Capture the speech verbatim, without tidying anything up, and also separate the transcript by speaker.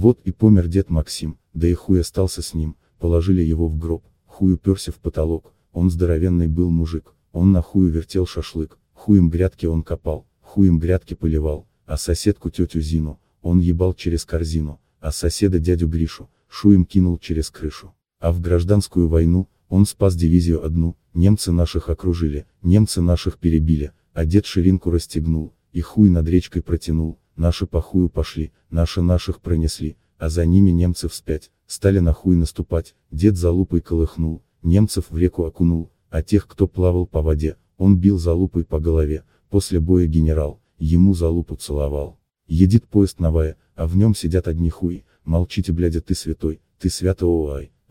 Speaker 1: Вот и помер дед Максим, да и хуй остался с ним, положили его в гроб, хуй уперся в потолок, он здоровенный был мужик, он на хую вертел шашлык, хуем грядки он копал, хуем грядки поливал, а соседку тетю Зину, он ебал через корзину, а соседа дядю Гришу, шуем кинул через крышу. А в гражданскую войну, он спас дивизию одну, немцы наших окружили, немцы наших перебили, а дед ширинку расстегнул, и хуй над речкой протянул, наши по хую пошли, наши наших пронесли, а за ними немцы вспять, стали на хуй наступать, дед залупой колыхнул, немцев в реку окунул, а тех, кто плавал по воде, он бил залупой по голове, после боя генерал, ему залупу целовал. Едет поезд новая, а в нем сидят одни хуи, молчите, блядя, ты святой, ты свято ой.